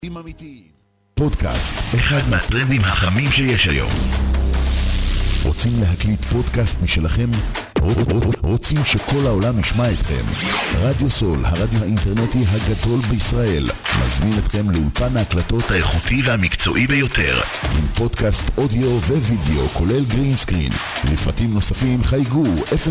אמיתיים. פודקאסט, אחד מהטרנדים החמים שיש היום. רוצים להקליט פודקאסט משלכם? רוצים שכל העולם ישמע אתכם? רדיו סול, הרדיו האינטרנטי הגדול בישראל, מזמין אתכם לאולפן ההקלטות האיכותי והמקצועי ביותר, עם פודקאסט אודיו ווידאו, כולל גרין סקרין. לפרטים נוספים חייגו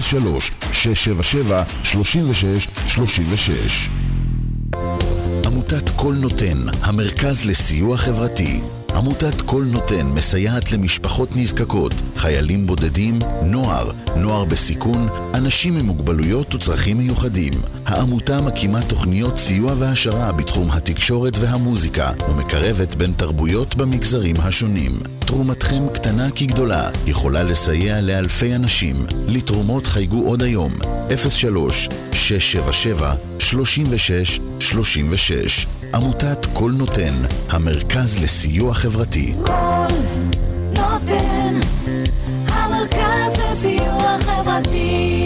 03-677-3636. עמותת כל נותן, המרכז לסיוע חברתי. עמותת כל נותן מסייעת למשפחות נזקקות, חיילים בודדים, נוער בסיכון, אנשים עם מוגבלויות וצרכים מיוחדים. העמותה מקימה תוכניות סיוע והשרה בתחום התקשורת והמוזיקה, ומקרבת בין תרבויות במגזרים השונים. תרומתכם קטנה כגדולה, יכולה לסייע לאלפי אנשים. לתרומות חייגו עוד היום, 03-677-3636. עמותת כל נותן, המרכז לסיוע חברתי. כל נותן, המרכז לסיוע חברתי.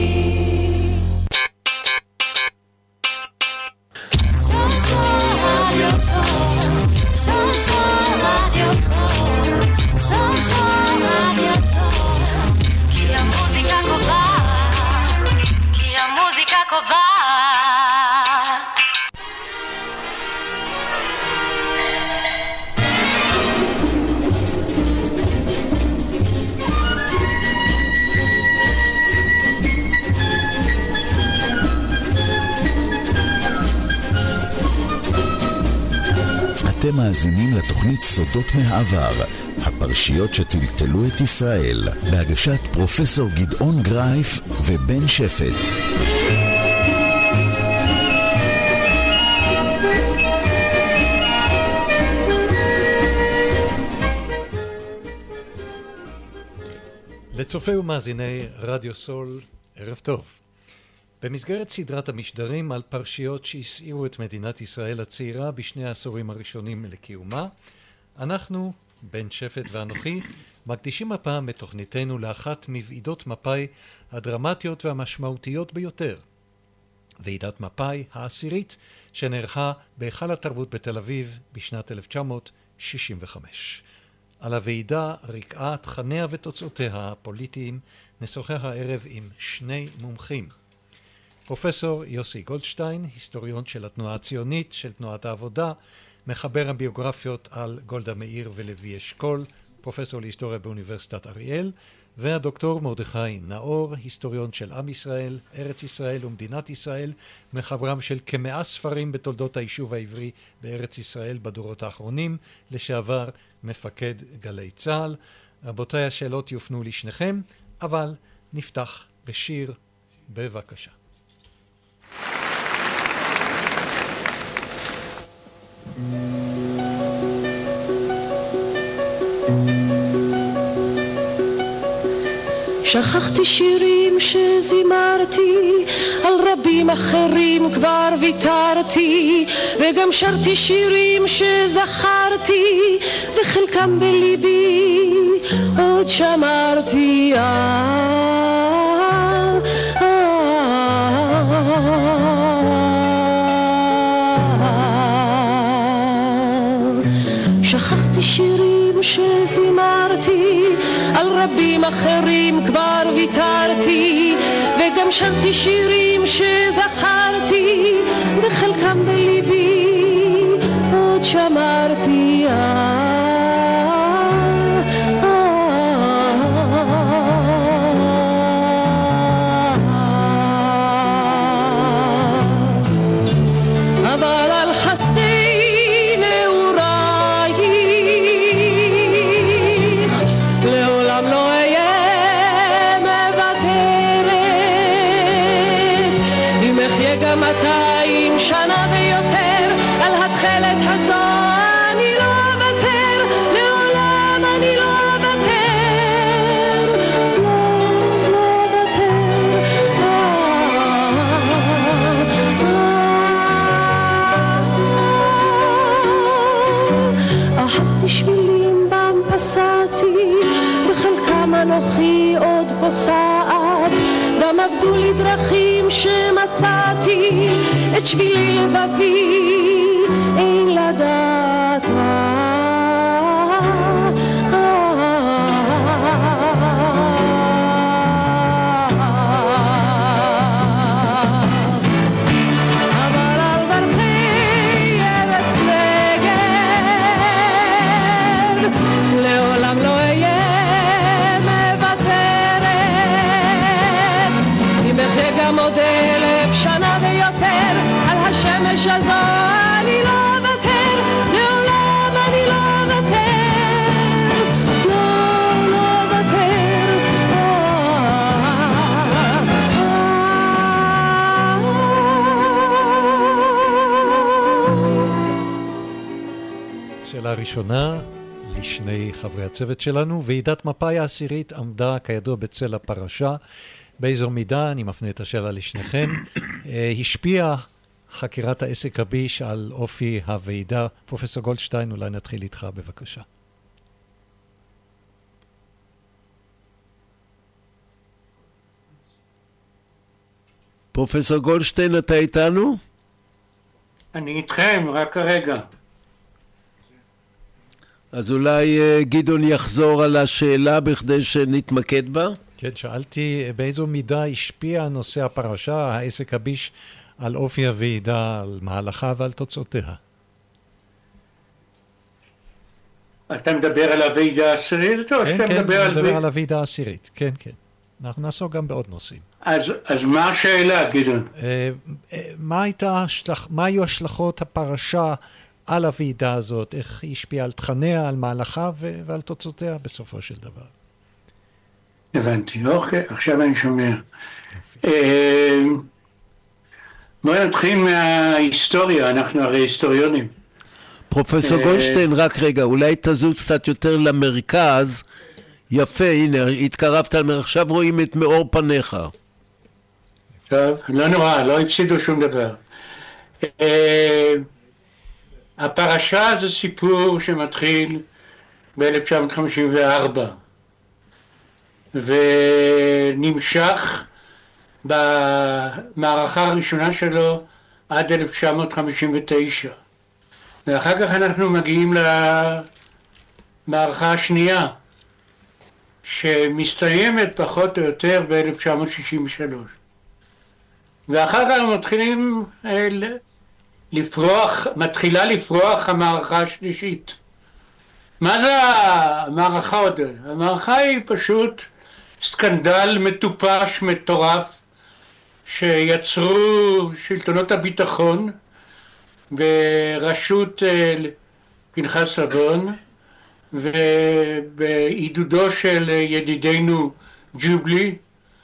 אתם מאזינים לתוכנית סודות מהעבר, הפרשיות שטלטלו את ישראל, בהגשת פרופסור גדעון גרייף ובן שפט. לצופי ומאזיני רדיו סול, ערב טוב. במסגרת סדרת המשדרים על פרשיות שהסעירו את מדינת ישראל הצעירה בשני העשורים הראשונים לקיומה, אנחנו, בן שפט ואנוכי, מקדישים הפעם את תוכניתנו לאחת מוועידות מפאי הדרמטיות והמשמעותיות ביותר. ועידת מפאי העשירית שנערכה בהיכל התרבות בתל אביב בשנת 1965. על הוועידה, רקעה, תכניה ותוצאותיה הפוליטיים נשוחח הערב עם שני מומחים. פרופסור יוסי גולדשטיין, היסטוריון של התנועה הציונית, של תנועת העבודה, מחבר הביוגרפיות על גולדה מאיר ולוי אשכול, פרופסור להיסטוריה באוניברסיטת אריאל, והדוקטור מרדכי נאור, היסטוריון של עם ישראל, ארץ ישראל ומדינת ישראל, מחברם של כ100 ספרים בתולדות היישוב העברי בארץ ישראל בדורות האחרונים, לשעבר מפקד גלי צה"ל. רבותיי, השאלות יופנו לשניכם, אבל נפתח בשיר. בבקשה. שכחתי שירים שזימרתי, על רבים אחרים כבר ויתרתי, וגם שרתי שירים שזכרתי, וחלקם בליבי עוד שמרתי. שכחתי שירים שזימרתי, על רבים אחרים כבר ויתרתי, וגם שרתי שירים שזכרתי, וחלקם בליבי עוד שמרתי. אבל על חסדי גם 200 שנה ויותר, על התחלת הזו אני לא אוותר, לעולם אני לא אוותר, לא אוותר. אהבתי שבילים בם פסעתי, בחלקם אנוכי עוד פוסעת, גם אבדו לי דרכים שמצאתי את שבילי לבבי אין לדעת השמש הזו אני לא אוותר, לעולם אני לא אוותר, לא אוותר. שאלה ראשונה לשני חברי הצוות שלנו. ועידת מפא"י העשירית עמדה כידוע בצל הפרשה. באיזו מידה, אני מפנה את השאלה לשניכם, השפיעה חקירת העסק הביש על אופי הוועידה? פרופסור גולדשטיין, אולי נתחיל איתך בבקשה. פרופסור גולדשטיין, אתה איתנו? אני איתכם, רק כרגע. אז אולי גדעון יחזור על השאלה בכדי שנתמקד בה? כן, שאלתי באיזו מידה השפיע נושא הפרשה, העסק הביש, על אופי הוועידה, על מהלכה ועל תוצאותיה. אתה מדבר על הוועידה העשירית או שאתה מדבר על... כן, מדבר על הוועידה העשירית, כן, כן. אנחנו נעסוק גם בעוד נושאים. אז מה השאלה, גדעון? מה היו השלכות הפרשה על הוועידה הזאת? איך היא השפיעה על תכניה, על מהלכה ועל תוצאותיה בסופו של דבר? הבנתי, אוקיי, עכשיו אני שומע. בואו נתחיל מההיסטוריה, אנחנו הרי היסטוריונים. פרופסור גולדשטיין, רק רגע, אולי תזוז קצת יותר למרכז. יפה, הנה, התקרבת, עכשיו רואים את מאור פניך. טוב, לא נורא, לא הפסידו שום דבר. הפרשה זה סיפור שמתחיל ב-1954, ונמשך במערכה הראשונה שלו עד 1959. ואחר כך אנחנו מגיעים למערכה השנייה, שמסתיימת פחות או יותר ב-1963. ואחר כך מתחילה לפרוח המערכה השלישית. מה זה המערכה עוד? המערכה היא פשוט סקנדל מטופש, מטורף, שיצרו שלטונות הביטחון בראשות פנחס לבון ובעידודו של ידידנו ג'ובלי,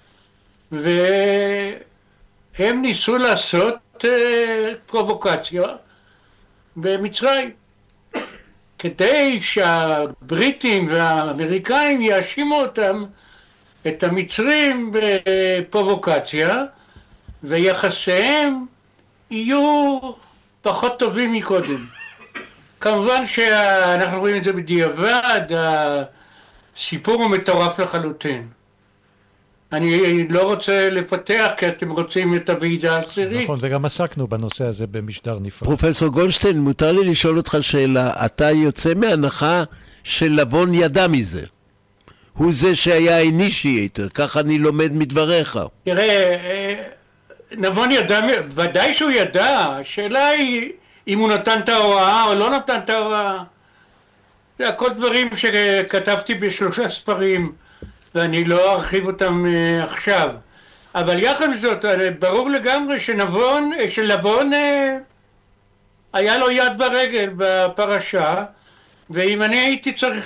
והם ניסו לעשות פרובוקציה במצרים כדי שהבריטים והאמריקאים יאשימו אותם, את המצרים, בפרובוקציה, ויחסיהם יהיו פחות טובים מקודם. כמובן שאנחנו רואים את זה בדיעבד, הסיפור הוא מטורף לחלוטין. אני לא רוצה לפתח, כי אתם רוצים את הוועידה העשירית. נכון, וגם עסקנו בנושא הזה במשדר נפרד. פרופסור גולדשטיין, מותר לי לשאול אותך שאלה. אתה יוצא מהנחה שלבון ידע מזה. הוא זה שהיה אינישייטר, ככה אני לומד מדבריך. תראה, נבון ידע, ודאי שהוא ידע. השאלה היא אם הוא נתן את ההוראה או לא נתן את ההוראה. זה הכל דברים שכתבתי ב3 ספרים, ואני לא ארחיב אותם עכשיו. אבל יחד עם זאת, ברור לגמרי שלבון היה לו יד ברגל בפרשה, ואם אני הייתי צריך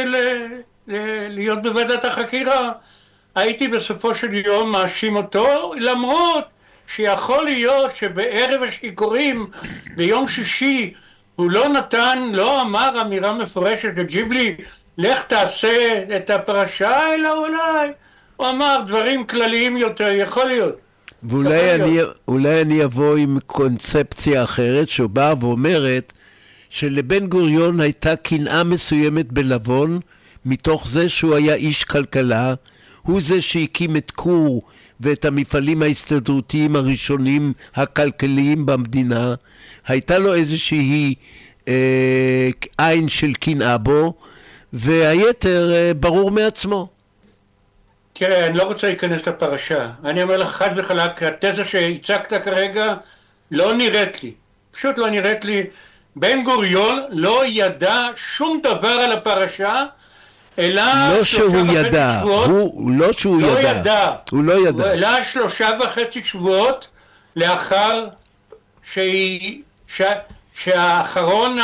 להיות בוועדת החקירה, הייתי בסופו של יום מאשים אותו, למרות שיכול להיות שבערב השיכורים ביום שישי הוא לא אמר אמירה מפורשת לג'יבלי, לך תעשה את הפרשה, אלא אולי הוא אמר דברים כלליים יותר, יכול להיות. ואולי אני אבוא עם קונספציה אחרת שבאה ואומרת שלבן גוריון הייתה קנאה מסוימת בלבון, מתוך זה שהוא היה איש כלכלה, הוא זה שהקים את כור ואת המפעלים ההסתדרותיים הראשונים הכלכליים במדינה, הייתה לו איזושהי עין של קנאה בו, והיתר ברור מעצמו. תראה, אני לא רוצה להיכנס לפרשה. אני אומר לך חד וחלק, התזה שהצגת כרגע לא נראית לי. פשוט לא נראית לי. בן גוריון לא ידע שום דבר על הפרשה, אלא לא שהוא ידע, לא שהוא ידע. הוא לא ידע. אלא 3.5 שבועות לאחר שהאחרון,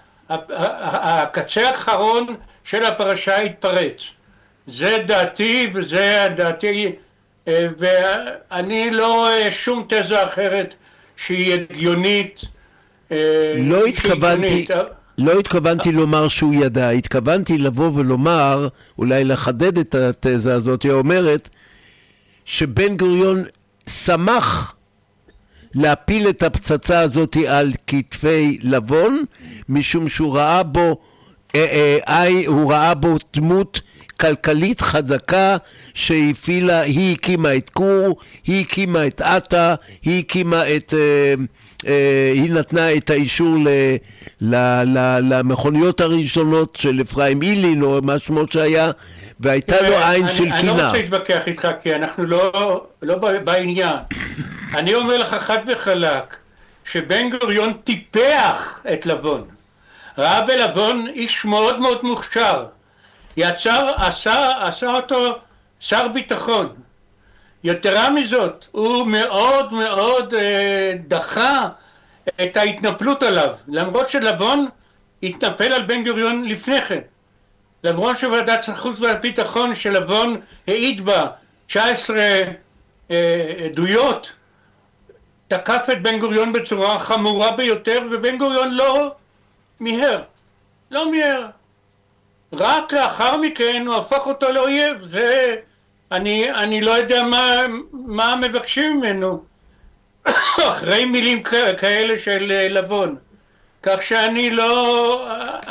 הקצה האחרון של הפרשה התפרץ. זה דעתי וזה דעתי, ואני לא רואה שום תזה אחרת שהיא הגיונית. לא התכוונתי לומר שהוא ידע, התכוונתי לבוא ולומר, אולי לחדד את התזה הזאת, היא אומרת שבן גוריון שמח להפיל את הפצצה הזאת על כתפי לבון, משום שהוא ראה בו דמות כלכלית חזקה שהפעילה, היא הקימה את כור, היא הקימה את עטה, היא נתנה את האישור למכוניות הראשונות של אפרים אילין או מה שמו שהיה, והייתה לו עין של קנאה. אני לא רוצה להתווכח איתך כי אנחנו לא בעניין. אני אומר לך חד וחלק שבן גוריון טיפח את לבון, ראה בלבון איש מאוד מאוד מוכשר, עשה אותו שר ביטחון. יתרה מזאת, הוא מאוד מאוד דחה את ההתנפלות עליו, למרות שלבון התנפל על בן גוריון לפני כן. למרות שוועדת החוץ והביטחון שלבון העיד בה 19 עדויות, תקף את בן גוריון בצורה חמורה ביותר, ובן גוריון לא מיהר. רק לאחר מכן הוא הפך אותו לאויב. אני לא יודע מה מבקשים ממנו אחרי מילים כאלה של לבון. כך שאני לא,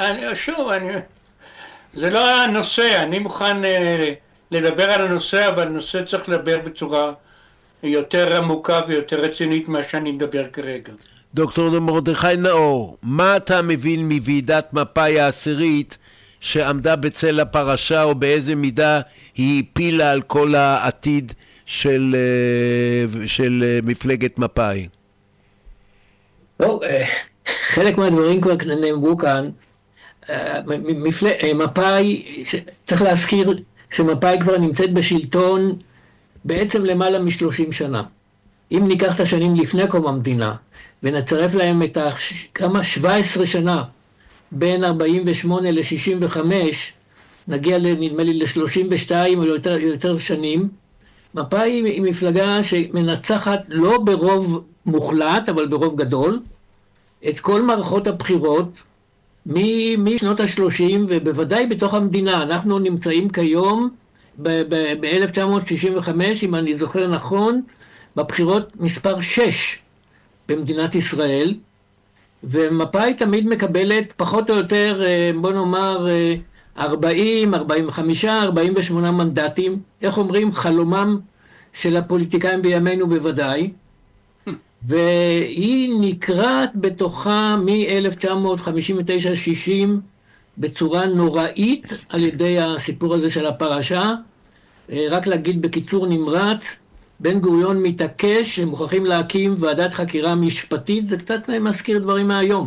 זה לא הנושא. אני מוכן לדבר על הנושא, אבל הנושא צריך לדבר בצורה יותר עמוקה ויותר רצינית מה שאני מדבר כרגע. דוקטור מרדכי נאור, מה אתה מבין מוועידת מפא"י העשירית שעמדה בצל הפרשה, או באיזה מידה היא הפילה על כל העתיד של מפלגת מפא"י? חלק מהדברים כבר נאמרו כאן. מפא"י, צריך להזכיר שמפא"י כבר נמצאת בשלטון בעצם למעלה מ-30 שנה. אם ניקח את השנים לפני קום המדינה ונצרף להם את כמה 17 שנה בין 48 ל-65, נגיע נדמה לי ל-32 או יותר שנים. מפא"י היא מפלגה שמנצחת לא ברוב מוחלט אבל ברוב גדול את כל מערכות הבחירות משנות ה-30, ובוודאי בתוך המדינה. אנחנו נמצאים כיום ב-1965, אם אני זוכר נכון, בבחירות מספר 6 במדינת ישראל, ומפא"י תמיד מקבלת פחות או יותר, בוא נאמר, 40, 45, 48 מנדטים. איך אומרים? חלומם של הפוליטיקאים בימינו בוודאי. והיא נקראת בתוכה מ-1959-60 בצורה נוראית על ידי הסיפור הזה של הפרשה. רק להגיד בקיצור נמרץ, בן גוריון מתעקש שמוכרחים להקים ועדת חקירה משפטית, זה קצת מזכיר דברים מהיום.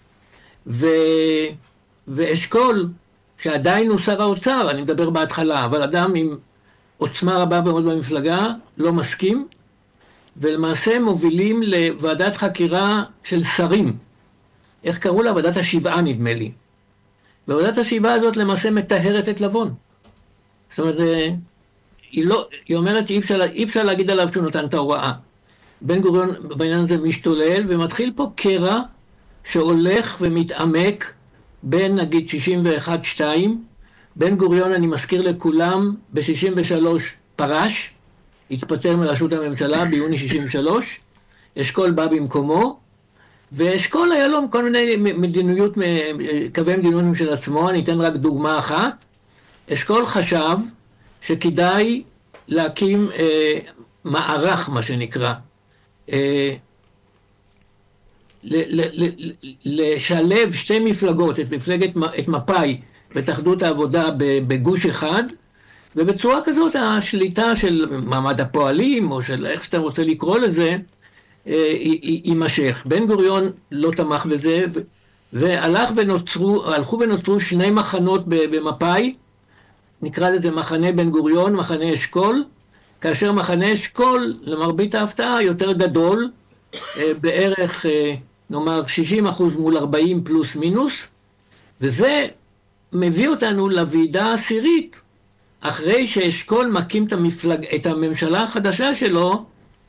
ואשכול, שעדיין הוא שר האוצר, אני מדבר בהתחלה, אבל אדם עם עוצמה רבה מאוד במפלגה, לא מסכים, ולמעשה מובילים לוועדת חקירה של שרים. איך קראו לה? ועדת השבעה נדמה לי. וועדת השבעה הזאת למעשה מטהרת את לבון. זאת אומרת, היא אומרת שאי אפשר להגיד עליו שהוא נתן את ההוראה. בן גוריון בעניין הזה משתולל, ומתחיל פה קרע שהולך ומתעמק בין נגיד 61-2. בן גוריון, אני מזכיר לכולם, ב-63 פרש, התפטר מראשות הממשלה ביוני 63, אשכול בא במקומו, ואשכול היה לו כל מיני קווי מדיניות של עצמו. אני אתן רק דוגמה אחת. אשכול חשב שכדאי להקים מערך, מה שנקרא, לשלב שתי מפלגות, את מפא"י ואת אחדות העבודה בגוש אחד, ובצורה כזאת השליטה של מעמד הפועלים, או של איך שאתה רוצה לקרוא לזה, יימשך. בן גוריון לא תמך בזה, והלכו ונוצרו שני מחנות במפא"י, נקרא לזה מחנה בן גוריון, מחנה אשכול, כאשר מחנה אשכול, למרבית ההפתעה, יותר גדול, בערך, נאמר, 60% מול 40 פלוס מינוס, וזה מביא אותנו לוועידה העשירית, אחרי שאשכול מקים את הממשלה החדשה שלו,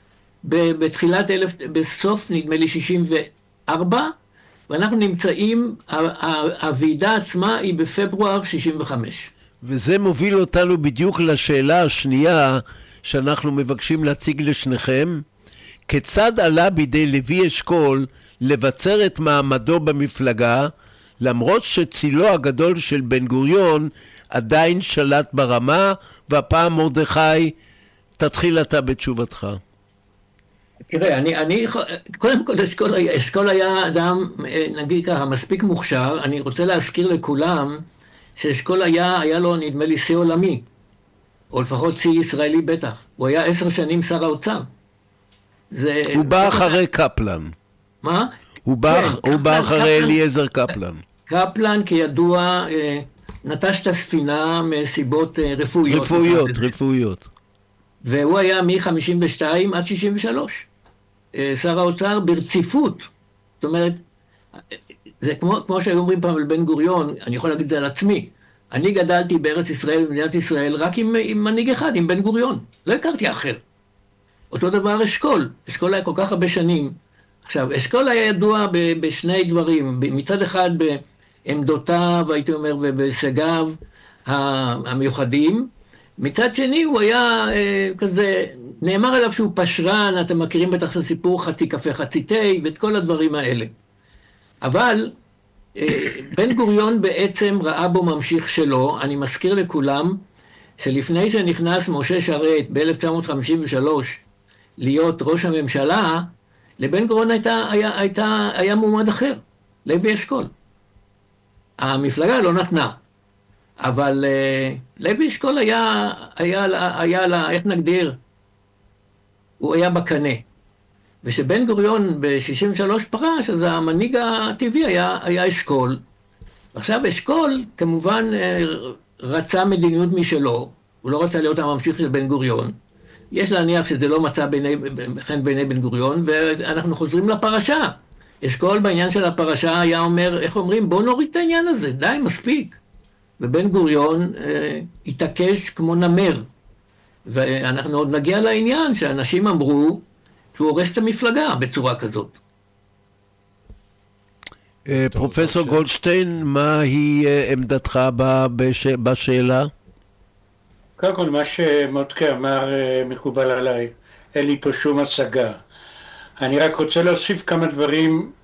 בסוף נדמה לי 64, ואנחנו נמצאים, הוועידה עצמה היא בפברואר 65. וזה מוביל אותנו בדיוק לשאלה השנייה שאנחנו מבקשים להציג לשניכם. כיצד עלה בידי לוי אשכול לבצר את מעמדו במפלגה, למרות שצילו הגדול של בן גוריון עדיין שלט ברמה, והפעם מרדכי, תתחיל אתה בתשובתך. תראה, קודם כל אשכול היה אדם, נגיד ככה, מספיק מוכשר. אני רוצה להזכיר לכולם שאשכול היה לו נדמה לי שיא עולמי, או לפחות שיא ישראלי בטח. הוא היה 10 שנים שר האוצר. הוא בא אחרי קפלן. מה? הוא בא אחרי אליעזר קפלן. קפלן כידוע נטש את הספינה מסיבות רפואיות. והוא היה מ-52 עד 63. שר האוצר ברציפות. זאת אומרת, זה כמו שהיו אומרים פעם על בן גוריון, אני יכול להגיד את זה על עצמי. אני גדלתי בארץ ישראל, במדינת ישראל, רק עם מנהיג אחד, עם בן גוריון. לא הכרתי אחר. אותו דבר אשכול. אשכול היה כל כך הרבה שנים. עכשיו, אשכול היה ידוע בשני דברים. מצד אחד בעמדותיו, הייתי אומר, ובהישגיו המיוחדים. מצד שני, הוא היה כזה, נאמר עליו שהוא פשרן, אתם מכירים בטח את הסיפור חצי קפה חצי תה, ואת כל הדברים האלה. אבל בן גוריון בעצם ראה בו ממשיך שלו. אני מזכיר לכולם שלפני שנכנס משה שרת ב-1953 להיות ראש הממשלה, לבן גוריון היה מועמד אחר, לוי אשכול. המפלגה לא נתנה, אבל לוי אשכול היה לה, איך נגדיר? הוא היה בקנה. ושבן גוריון ב-63 פרש, אז המנהיג הטבעי היה אשכול. עכשיו אשכול כמובן רצה מדיניות משלו, הוא לא רצה להיות הממשיך של בן גוריון. יש להניח שזה לא מצא חן בעיני בן גוריון, ואנחנו חוזרים לפרשה. אשכול בעניין של הפרשה היה אומר, איך אומרים, בוא נוריד את העניין הזה, די, מספיק. ובן גוריון התעקש כמו נמר. ואנחנו עוד נגיע לעניין שאנשים אמרו, שהוא הורס את המפלגה בצורה כזאת. פרופסור גולדשטיין, מהי עמדתך בשאלה? קודם כל, מה שמודקה אמר מקובל עליי, אין לי פה שום השגה. אני רק רוצה להוסיף כמה דברים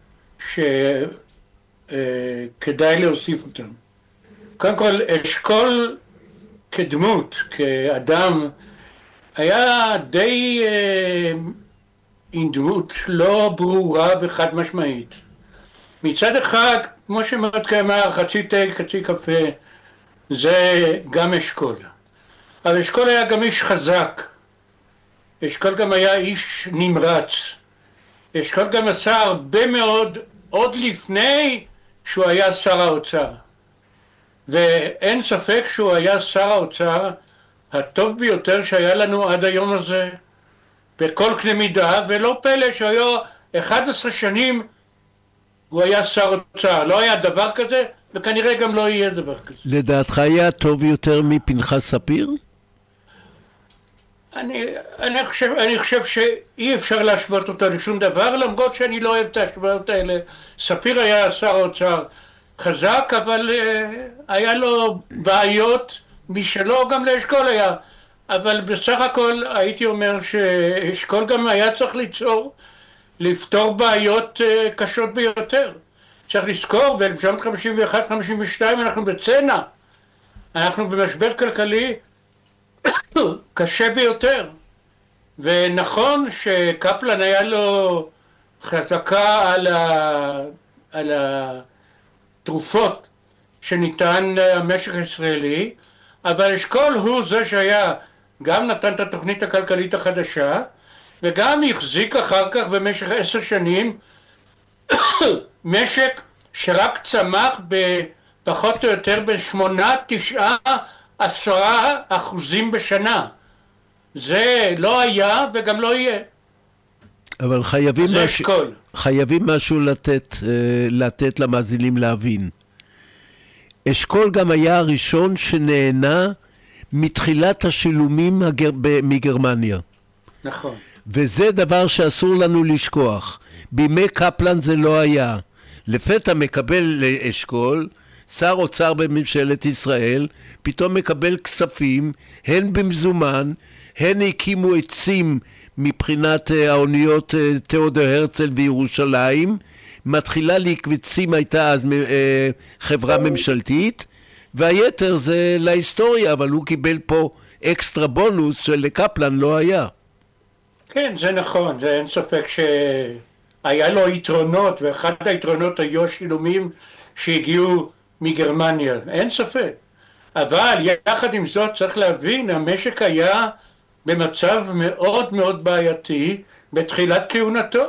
שכדאי להוסיף אותם. קודם כל, אשכול כדמות, כאדם, היה די עם דמות לא ברורה וחד משמעית. מצד אחד, כמו שמודקה אמר, חצי תה, חצי קפה, זה גם אשכול. אבל אשכול היה גם איש חזק. אשכול גם היה איש נמרץ. אשכול גם עשה הרבה מאוד עוד לפני שהוא היה שר האוצר. ואין ספק שהוא היה שר האוצר הטוב ביותר שהיה לנו עד היום הזה, בכל קנה מידה, ולא פלא שהיה 11 שנים הוא היה שר אוצר. לא היה דבר כזה, וכנראה גם לא יהיה דבר כזה. לדעתך היה טוב יותר מפנחס ספיר? אני חושב שאי אפשר להשוות אותו לשום דבר, למרות שאני לא אוהב את ההשוואות האלה. ספיר היה שר האוצר חזק, אבל היה לו בעיות משלו, גם לאשכול היה. אבל בסך הכל הייתי אומר שאשכול גם היה צריך לפתור בעיות קשות ביותר. צריך לזכור, ב-1951-52 אנחנו בצנע, אנחנו במשבר כלכלי קשה ביותר. ונכון שקפלן היה לו חזקה על התרופות שניתן המשק הישראלי, אבל אשכול הוא זה שהיה, גם נתן את התוכנית הכלכלית החדשה, וגם החזיק אחר כך במשך 10 שנים משק שרק צמח בפחות או יותר ב8-9-10% בשנה. זה לא היה וגם לא יהיה. אבל חייבים משהו לתת למאזינים להבין. אשכול גם היה הראשון שנהנה מתחילת השילומים מגרמניה. נכון. וזה דבר שאסור לנו לשכוח. בימי קפלן זה לא היה. לפתע מקבל אשכול, שר אוצר בממשלת ישראל, פתאום מקבל כספים, הן במזומן, הן הקימו עצים מבחינת האוניות תיאודור הרצל בירושלים, מתחילה להקבצים הייתה אז חברה ממשלתית, והיתר זה להיסטוריה, אבל הוא קיבל פה אקסטרה בונוס שלקפלן לא היה. כן, זה נכון, זה אין ספק שהיה לו יתרונות, ואחד היתרונות היו השילומים שהגיעו מגרמניה, אין ספק. אבל יחד עם זאת צריך להבין, המשק היה במצב מאוד מאוד בעייתי בתחילת כהונתו,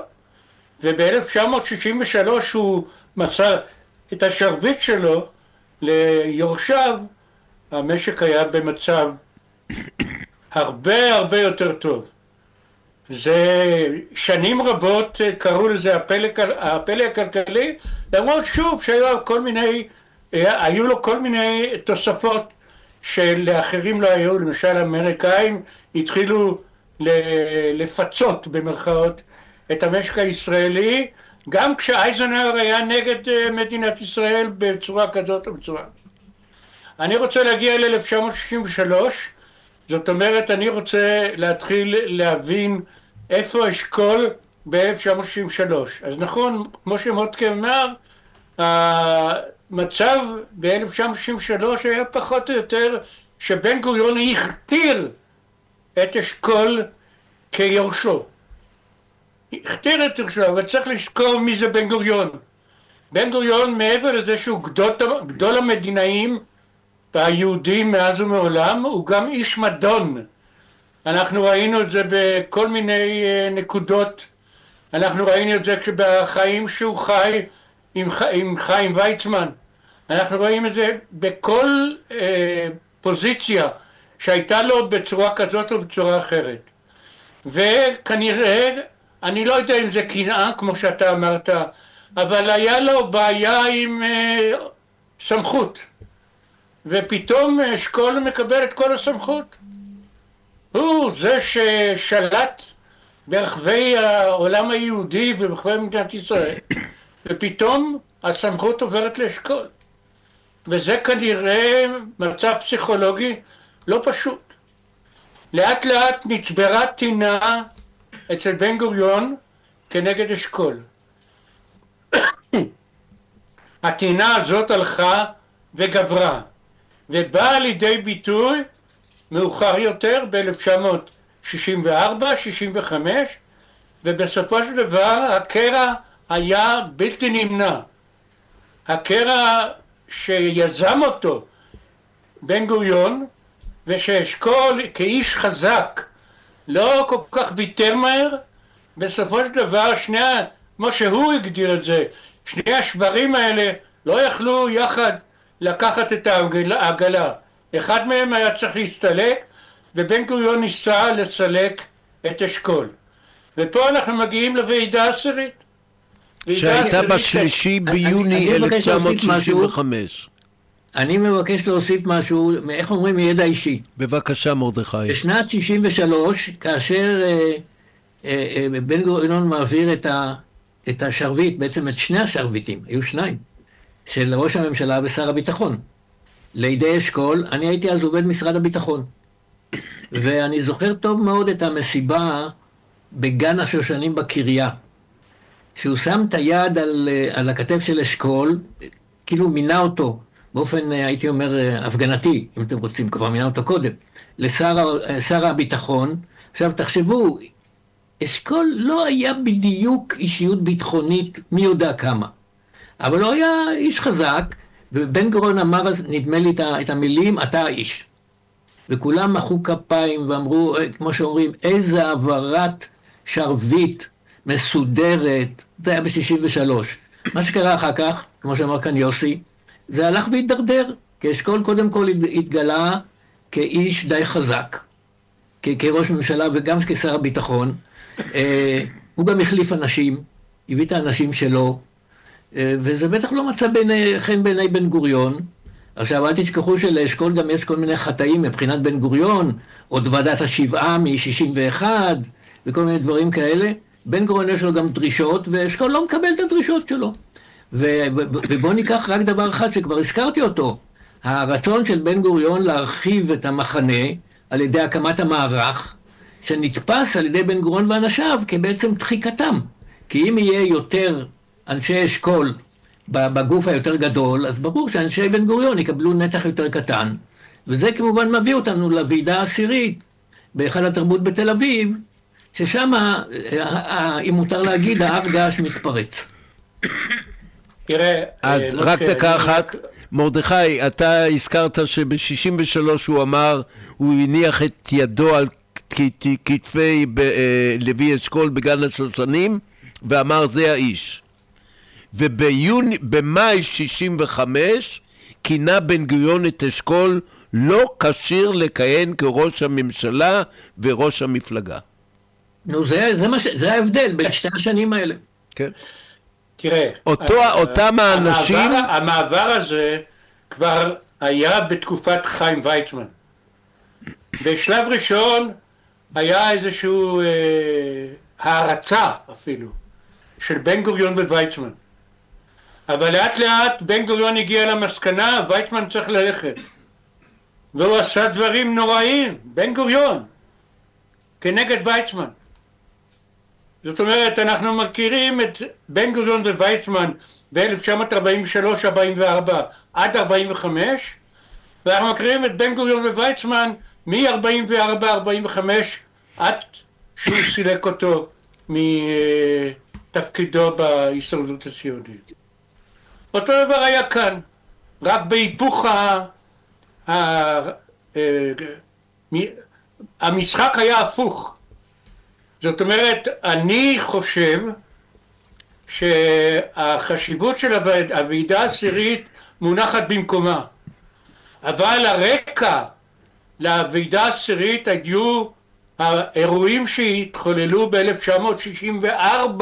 וב-1963 הוא מסר את השרביט שלו ליורשיו, המשק היה במצב הרבה הרבה יותר טוב. זה שנים רבות קראו לזה הפלא הכלכלי, למרות שוב שהיו לו כל מיני תוספות שלאחרים לא היו. למשל האמריקאים התחילו לפצות במרכאות את המשק הישראלי, גם כשאייזנהאואר היה נגד מדינת ישראל בצורה כזאת או בצורה. אני רוצה להגיע ל-1963, זאת אומרת אני רוצה להתחיל להבין איפה אשכול ב-1963. אז נכון, כמו שמוטקה אמר, המצב ב-1963 היה פחות או יותר שבן גוריון הכתיר את אשכול כיורשו. הכתיר את יורשו, אבל צריך לזכור מי זה בן גוריון. בן גוריון, מעבר לזה שהוא גדול המדינאים היהודים מאז ומעולם, הוא גם איש מדון. אנחנו ראינו את זה בכל מיני נקודות. אנחנו ראינו את זה בחיים שהוא חי עם חיים ויצמן. אנחנו רואים את זה בכל פוזיציה שהייתה לו בצורה כזאת או בצורה אחרת. וכנראה, אני לא יודע אם זה קנאה כמו שאתה אמרת, אבל היה לו בעיה עם סמכות. ופתאום אשכול מקבל את כל הסמכות. הוא זה ששלט ברחבי העולם היהודי וברחבי מדינת ישראל. ופתאום הסמכות עוברת לאשכול. וזה כנראה מצב פסיכולוגי לא פשוט. לאט לאט נצברה טינה אצל בן גוריון כנגד אשכול. הטינה הזאת הלכה וגברה, ובאה לידי ביטוי מאוחר יותר ב-1964, 65, ובסופו של דבר הקרע היה בלתי נמנע. הקרע שיזם אותו בן גוריון, ושאשכול כאיש חזק לא כל כך ויתר מהר, בסופו של דבר כמו שהוא הגדיר את זה, שני השברים האלה לא יכלו יחד לקחת את העגלה. אחד מהם היה צריך להסתלק, ובן גוריון ניסה לסלק את אשכול. ופה אנחנו מגיעים לוועידה העשירית. שהייתה ב3 ביוני 1965. אני מבקש להוסיף משהו, איך אומרים, מידע אישי. בבקשה מרדכי. בשנת 63, כאשר בן גוריון מעביר את השרביט, בעצם את שני השרביטים, היו שניים, של ראש הממשלה ושר הביטחון, לידי אשכול, אני הייתי אז עובד משרד הביטחון. ואני זוכר טוב מאוד את המסיבה בגן השושנים בקריה, שהוא שם את היד על הכתף של אשכול, כאילו מינה אותו, באופן, הייתי אומר, הפגנתי, אם אתם רוצים, כבר מינה אותו קודם, לשר הביטחון, עכשיו תחשבו, אשכול לא היה בדיוק אישיות ביטחונית מי יודע כמה, אבל הוא היה איש חזק, ובן גוריון אמר, נדמה לי את המילים, אתה האיש. וכולם מחאו כפיים ואמרו, כמו שאומרים, איזה העברת שרביט מסודרת, זה היה ב-63. מה שקרה אחר כך, כמו שאמר כאן יוסי, זה הלך והתדרדר, כי אשכול קודם כל התגלה כאיש די חזק, כראש ממשלה וגם כשר הביטחון. הוא גם החליף אנשים, הביא את האנשים שלו, וזה בטח לא מצא חן בעיני בן גוריון. עכשיו, אל תשכחו שלאשכול גם יש כל מיני חטאים מבחינת בן גוריון, עוד ועדת השבעה מ-61, וכל מיני דברים כאלה. בן גוריון יש לו גם דרישות, ואשכול לא מקבל את הדרישות שלו. ובואו ניקח רק דבר אחד שכבר הזכרתי אותו. הרצון של בן גוריון להרחיב את המחנה על ידי הקמת המערך, שנתפס על ידי בן גוריון ואנשיו כבעצם דחיקתם. כי אם יהיה יותר אנשי אשכול בגוף היותר גדול, אז ברור שאנשי בן גוריון יקבלו נתח יותר קטן. וזה כמובן מביא אותנו לוועידה העשירית בהיכל התרבות בתל אביב, ששם, אם מותר להגיד, ההר געש מתפרץ. תראה, אז רק דקה אחת, מרדכי, אתה הזכרת שב-63 הוא אמר, הוא הניח את ידו על כתפי לוי אשכול בגן השושנים, ואמר זה האיש. ובמאי 65 כינה בן גוריון את אשכול לא כשיר לכהן כראש הממשלה וראש המפלגה. נו, זה ההבדל בין שתי השנים האלה. כן. תראה, אותם האנשים... המעבר הזה כבר היה בתקופת חיים ויצמן. בשלב ראשון היה איזשהו הערצה אפילו של בן גוריון וויצמן. אבל לאט לאט בן גוריון הגיע למסקנה, ויצמן צריך ללכת. והוא עשה דברים נוראים, בן גוריון, כנגד ויצמן. זאת אומרת, אנחנו מכירים את בן גוריון וויצמן ב-1943-44 עד 45, ואנחנו מכירים את בן גוריון וויצמן מ-44-45 עד שהוא סילק אותו מתפקידו בהסתדרות הציונית. אותו דבר היה כאן, רק בהיפוך המשחק היה הפוך. זאת אומרת, אני חושב שהחשיבות של הוועידה העשירית מונחת במקומה. אבל הרקע לוועידה העשירית היו האירועים שהתחוללו ב-1964.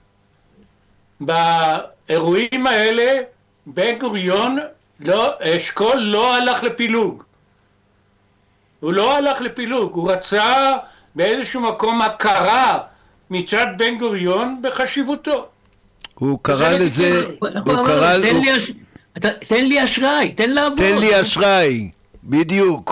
באירועים האלה בן גוריון, אשכול לא הלך לפילוג. הוא לא הלך לפילוג, הוא רצה באיזשהו מקום הכרה מצד בן גוריון בחשיבותו. הוא קרא לזה... תן לי אשראי, תן לעבור. תן לי אשראי, בדיוק.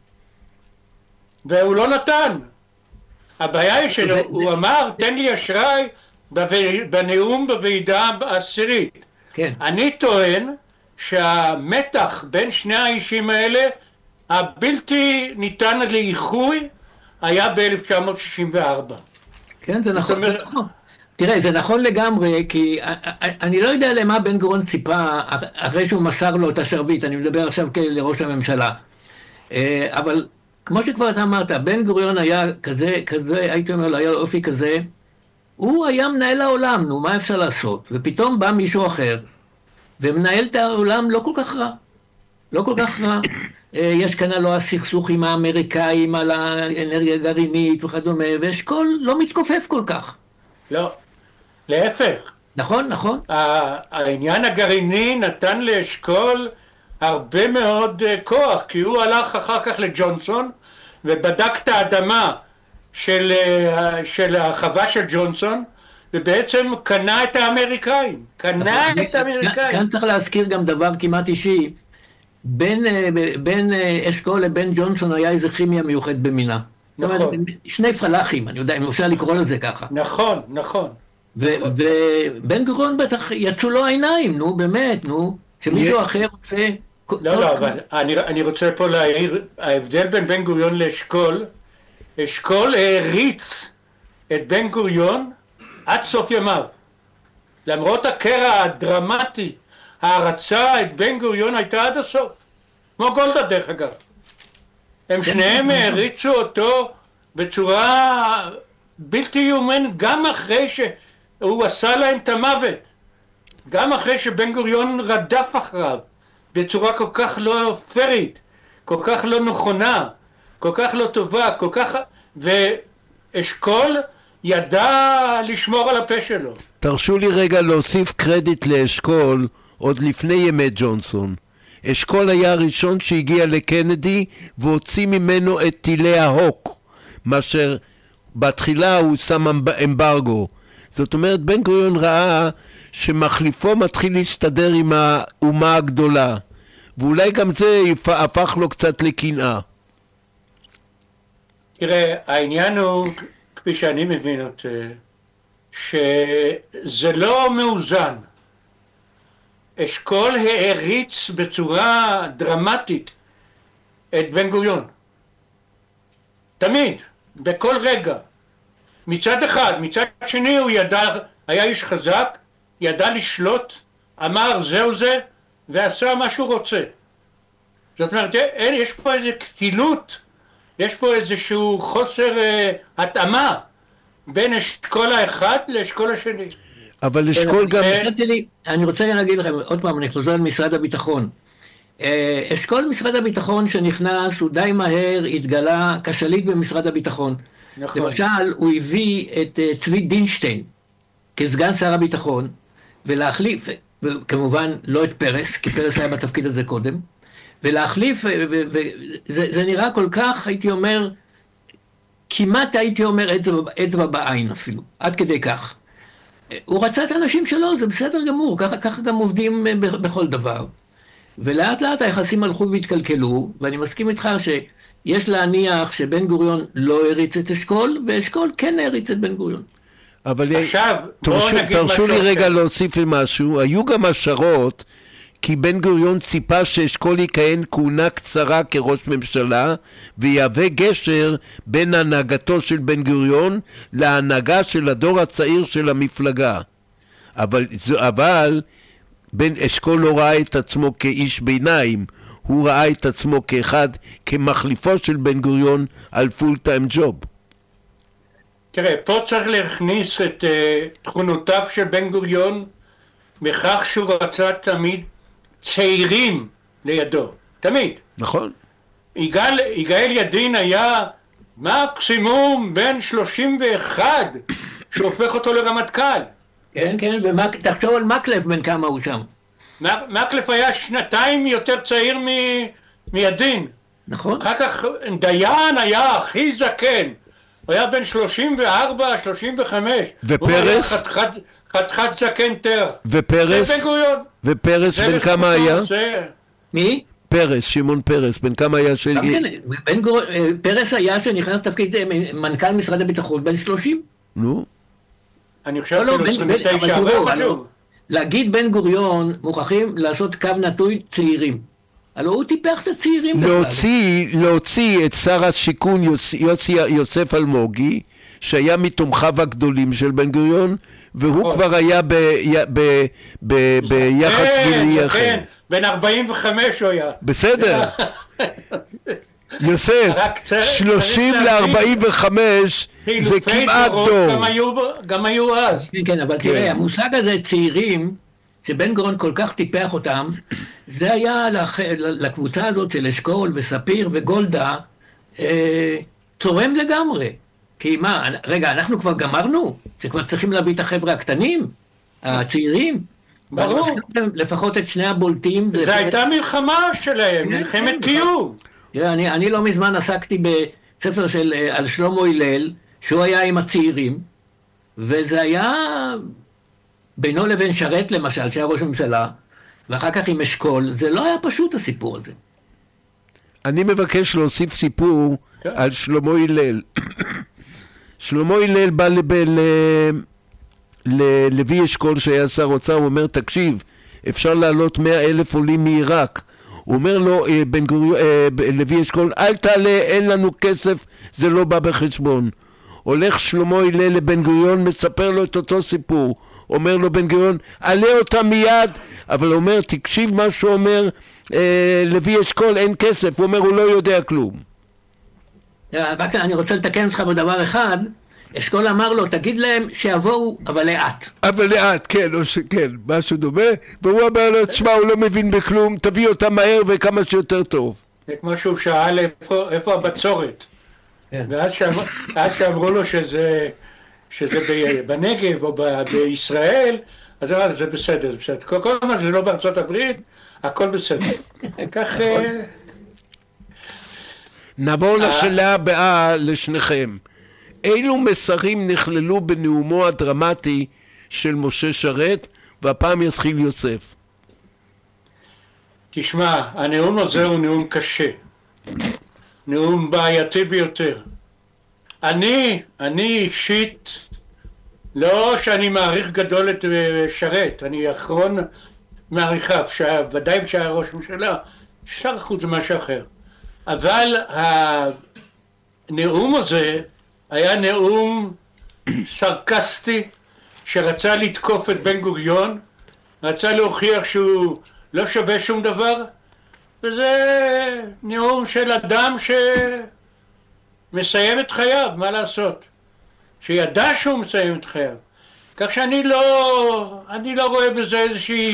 והוא לא נתן. הבעיה היא שהוא אמר, תן לי אשראי בנאום בוועידה העשירית. כן. אני טוען שהמתח בין שני האישים האלה, הבלתי ניתן לאיחוי, היה ב-1964. כן, זה נכון. תראה, זה נכון לגמרי, כי אני לא יודע למה בן גוריון ציפה אחרי שהוא מסר לו את השרביט, אני מדבר עכשיו לראש הממשלה. אבל כמו שכבר אתה אמרת, בן גוריון היה כזה, הייתי אומר, היה לו אופי כזה, הוא היה מנהל העולם, נו, מה אפשר לעשות? ופתאום בא מישהו אחר, ומנהל את העולם לא כל כך רע. לא כל כך רע. יש כאן לא הסכסוך עם האמריקאים על האנרגיה הגרעינית וכדומה, ואשכול לא מתכופף כל כך. לא, להפך. נכון, נכון. העניין הגרעיני נתן לאשכול הרבה מאוד כוח, כי הוא הלך אחר כך לג'ונסון, ובדק את האדמה של החווה של ג'ונסון, ובעצם קנה את האמריקאים. קנה את האמריקאים. כאן צריך להזכיר גם דבר כמעט אישי, בין אשכול לבין ג'ונסון היה איזה כימיה מיוחד במינה. נכון. שני פלאחים, אני יודע, אם אפשר לקרוא לזה ככה. נכון, נכון. ובן גוריון בטח יצאו לו עיניים, נו, באמת, נו, שמישהו אחר רוצה... לא, אבל אני רוצה פה להעיר, ההבדל בין בן גוריון לאשכול, אשכול העריץ את בן גוריון עד סוף ימיו. למרות הקרע הדרמטי, ההערצה את בן גוריון הייתה עד הסוף. כמו גולדה דרך אגב. הם שניהם העריצו אותו בצורה בלתי יאומן, גם אחרי שהוא עשה להם את המוות. גם אחרי שבן גוריון רדף אחריו בצורה כל כך לא פרית, כל כך לא נכונה, כל כך לא טובה, כל כך... ואשכול ידע לשמור על הפה שלו. תרשו לי רגע להוסיף קרדיט לאשכול עוד לפני ימי ג'ונסון. אשכול היה הראשון שהגיע לקנדי והוציא ממנו את טילי ההוק, מאשר בתחילה הוא שם אמברגו. זאת אומרת, בן גוריון ראה שמחליפו מתחיל להסתדר עם האומה הגדולה, ואולי גם זה הפך לו קצת לקנאה. תראה, העניין הוא, כפי שאני מבין אותו, שזה לא מאוזן. אשכול העריץ בצורה דרמטית את בן גוריון. תמיד, בכל רגע. מצד אחד, מצד שני הוא ידע, היה איש חזק, ידע לשלוט, אמר זהו זה, ועשה מה שהוא רוצה. זאת אומרת, יש פה איזו כפילות, יש פה איזשהו חוסר התאמה בין אשכול האחד לאשכול השני. אבל אשכול גם... אני רוצה להגיד לכם, עוד פעם, אני חוזר על משרד הביטחון. אשכול משרד הביטחון שנכנס, הוא די מהר התגלה כשליט במשרד הביטחון. נכון. למשל, הוא הביא את צבי דינשטיין כסגן שר הביטחון, ולהחליף, וכמובן לא את פרס, כי פרס היה בתפקיד הזה קודם, ולהחליף, וזה נראה כל כך, הייתי אומר, כמעט הייתי אומר אצבע בעין אפילו, עד כדי כך. הוא רצה את האנשים שלו, זה בסדר גמור, ככה גם עובדים בכל דבר. ולאט לאט היחסים הלכו והתקלקלו, ואני מסכים איתך שיש להניח שבן גוריון לא הריץ את אשכול, ואשכול כן הריץ את בן גוריון. אבל עכשיו, תרשו לי רגע להוסיף משהו, היו גם השערות, כי בן גוריון ציפה שאשכול יכהן כהונה קצרה כראש ממשלה, ויהווה גשר בין הנהגתו של בן גוריון להנהגה של הדור הצעיר של המפלגה. אבל בן אשכול לא ראה את עצמו כאיש ביניים, הוא ראה את עצמו כמחליפו של בן גוריון על פול טיים ג'וב. תראה, פה צריך להכניס את תכונותיו של בן גוריון בכך שהוא רצה תמיד צעירים לידו, תמיד. נכון. יגאל ידין היה מקסימום בן 31 שהופך אותו לרמטכ"ל. כן, כן, ותחשוב על מקלף בן כמה הוא שם. מקלף היה שנתיים יותר צעיר מידין. נכון. אחר כך דיין היה הכי זקן. הוא היה בן 34, 35. ופרס? הוא היה חתיכת זקן תר. ופרס? זה בן גוריון. ופרס בן כמה היה? מי? פרס, שמעון פרס, בן כמה היה של... פרס היה שנכנס תפקיד מנכ"ל משרד הביטחון, בן 30. נו. אני חושב כאילו 29, אבל חשוב. להגיד בן גוריון, מוכרחים לעשות קו נטוי צעירים. הלוא הוא טיפח את הצעירים. להוציא את שר השיכון יוסף אלמוגי, שהיה מתומכיו הגדולים של בן גוריון, והוא כבר היה ביחס גילי אחר. כן, בן 45 הוא היה. בסדר. יוסף, 30 ל-45 זה כמעט דור. גם היו אז. כן, אבל תראה, המושג הזה צעירים, שבן גוריון כל כך טיפח אותם, זה היה לקבוצה הזאת של אשכול וספיר וגולדה, תורם לגמרי. כי מה, רגע, אנחנו כבר גמרנו? שכבר צריכים להביא את החבר'ה הקטנים? הצעירים? ברור. לפחות את שני הבולטים. זה הייתה מלחמה שלהם, מלחמת קיום. אני לא מזמן עסקתי בספר על שלמה הלל, שהוא היה עם הצעירים, וזה היה בינו לבין שרת למשל, שהיה ראש הממשלה, ואחר כך עם אשכול, זה לא היה פשוט הסיפור הזה. אני מבקש להוסיף סיפור על שלמה הלל. שלמה הלל בא ללוי אשכול שהיה שר אוצר, הוא אומר, תקשיב, אפשר לעלות 100,000 עולים מעיראק, הוא אומר לו, לוי אשכול, אל תעלה, אין לנו כסף, זה לא בא בחשבון. הולך שלמה הלל לבן גוריון, מספר לו את אותו סיפור. אומר לו בן גוריון, עלה אותה מיד, אבל הוא אומר, תקשיב מה שהוא אומר, לוי אשכול, אין כסף. הוא אומר, הוא לא יודע כלום. אני רוצה לתקן אותך בדבר אחד. אשכול אמר לו, תגיד להם שיבואו, אבל לאט. אבל לאט, כן, כן, משהו דומה. והוא אומר לו, תשמע, הוא לא מבין בכלום, תביא אותה מהר וכמה שיותר טוב. זה כמו שהוא שאל איפה הבצורת. ואז שאמרו לו שזה בנגב או בישראל, אז הוא אמר, זה בסדר, זה בסדר. כל מה שזה לא בארצות הברית, הכל בסדר. כך... נעבור לשאלה הבאה לשניכם. אילו מסרים נכללו בנאומו הדרמטי של משה שרת, והפעם יתחיל יוסף? תשמע, הנאום הזה הוא נאום קשה. נאום בעייתי ביותר. אני אישית, לא שאני מעריך גדול את שרת, אני אחרון מעריכיו, ודאי שהיה ראש ממשלה, שר החוץ זה משהו אחר. אבל הנאום הזה היה נאום סרקסטי שרצה לתקוף את בן גוריון, רצה להוכיח שהוא לא שווה שום דבר, וזה נאום של אדם שמסיים את חייו, מה לעשות? שידע שהוא מסיים את חייו. כך שאני לא רואה בזה איזושהי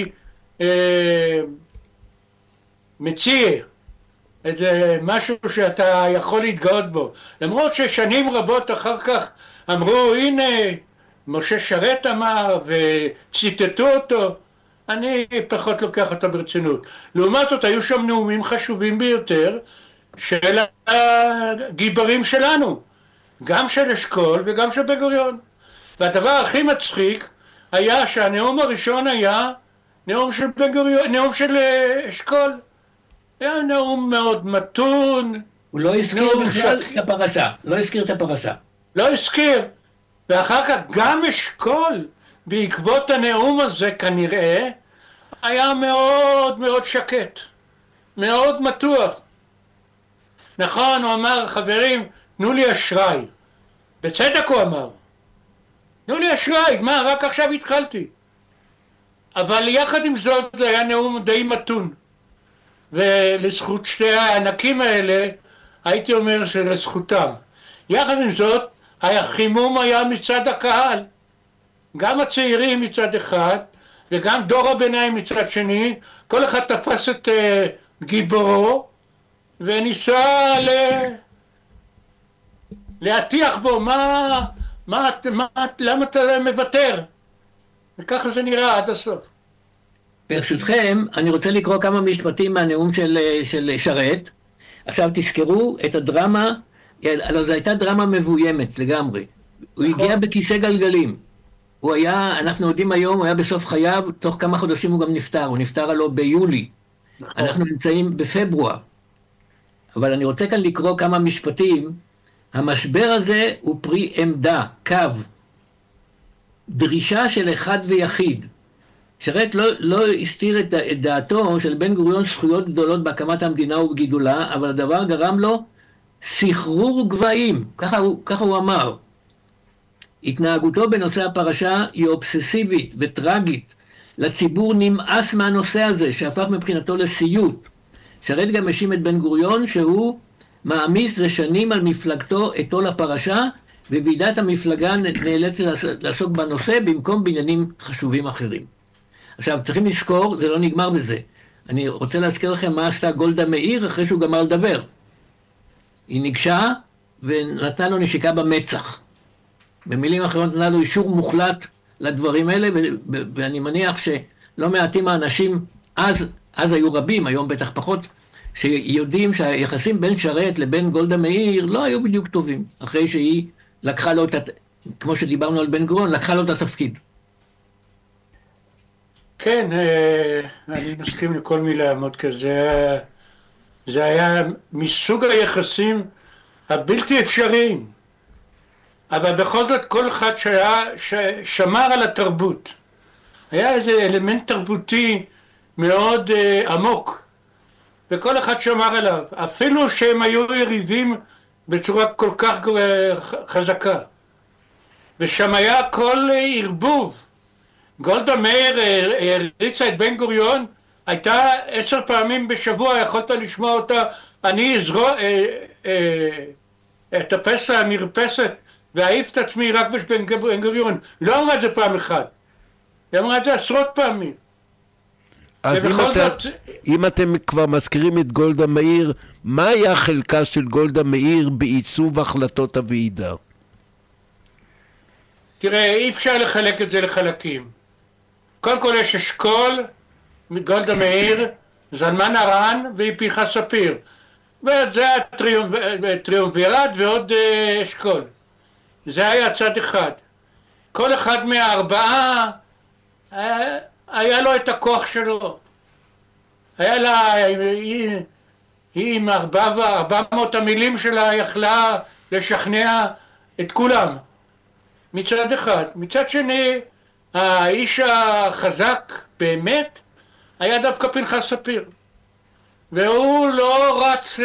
מציע, איזה משהו שאתה יכול להתגאות בו. למרות ששנים רבות אחר כך אמרו, הנה, משה שרת אמר וציטטו אותו, אני פחות לוקח אותו ברצינות. לעומת זאת, היו שם נאומים חשובים ביותר של הגיבורים שלנו, גם של אשכול וגם של בן גוריון. והדבר הכי מצחיק היה שהנאום הראשון היה נאום של בן גוריון, נאום של אשכול. היה נאום מאוד מתון. הוא לא הזכיר בכלל את הפרשה. לא הזכיר. ואחר כך גם אשכול, בעקבות הנאום הזה כנראה, היה מאוד מאוד שקט. מאוד מתוח. נכון, הוא אמר, חברים, תנו לי אשראי. בצדק הוא אמר. תנו לי אשראי, מה, רק עכשיו התחלתי. אבל יחד עם זאת זה היה נאום די מתון. ולזכות שתי הענקים האלה, הייתי אומר שלזכותם. יחד עם זאת, החימום היה מצד הקהל. גם הצעירים מצד אחד, וגם דור הביניים מצד שני, כל אחד תפס את גיבורו, וניסה להטיח בו, למה אתה מוותר? וככה זה נראה עד הסוף. ברשותכם, אני רוצה לקרוא כמה משפטים מהנאום של שרת. עכשיו תזכרו את הדרמה, זו הייתה דרמה מבוימת לגמרי. הוא הגיע בכיסא גלגלים. הוא היה, אנחנו יודעים היום, הוא היה בסוף חייו, תוך כמה חודשים הוא גם נפטר. הוא נפטר עלו ביולי. אנחנו נמצאים בפברואר. אבל אני רוצה כאן לקרוא כמה משפטים. המשבר הזה הוא פרי עמדה, קו. דרישה של אחד ויחיד. שרת לא הסתיר את דעתו של בן גוריון זכויות גדולות בהקמת המדינה ובגידולה, אבל הדבר גרם לו סחרור גבהים, ככה הוא אמר. התנהגותו בנושא הפרשה היא אובססיבית וטרגית. לציבור נמאס מהנושא הזה, שהפך מבחינתו לסיוט. שרת גם האשים את בן גוריון שהוא מעמיס זה שנים על מפלגתו את עול הפרשה, וועידת המפלגה נאלצת לעסוק בנושא במקום בעניינים חשובים אחרים. עכשיו, צריכים לזכור, זה לא נגמר בזה. אני רוצה להזכיר לכם מה עשתה גולדה מאיר אחרי שהוא גמר לדבר. היא ניגשה ונתנה לו נשיקה במצח. במילים אחרות נתנה לו אישור מוחלט לדברים האלה, ואני מניח שלא מעטים האנשים, אז היו רבים, היום בטח פחות, שיודעים שהיחסים בין שרת לבין גולדה מאיר לא היו בדיוק טובים, אחרי שהיא לקחה לו כמו שדיברנו על בן גוריון, לקחה לו את התפקיד. כן, אני מסכים לכל מילה, מודקה. זה היה מסוג היחסים הבלתי אפשריים. אבל בכל זאת כל אחד ששמר על התרבות. היה איזה אלמנט תרבותי מאוד עמוק. וכל אחד שמר עליו, אפילו שהם היו יריבים בצורה כל כך חזקה. ושם היה כל ערבוב. גולדה מאיר הריצה את בן גוריון, הייתה 10 פעמים בשבוע, יכולת לשמוע אותה, אני אטפס למרפסת ואעיף את עצמי רק בן גוריון. לא אמרה את זה פעם אחת, היא אמרה את זה 10 פעמים. אז אם אתם כבר מזכירים את גולדה מאיר, מה היה חלקה של גולדה מאיר בעיצוב החלטות הוועידה? תראה, אי אפשר לחלק את זה לחלקים. קודם כל יש אשכול, גולדה מאיר, זלמן ארן ופנחס ספיר. וזה הטריומווירט ועוד אשכול. זה היה צד אחד. כל אחד מהארבעה היה לו את הכוח שלו. היה לה, היא עם 400 המילים שלה יכלה לשכנע את כולם. מצד אחד. מצד שני, האיש החזק באמת היה דווקא פנחס ספיר. והוא לא רץ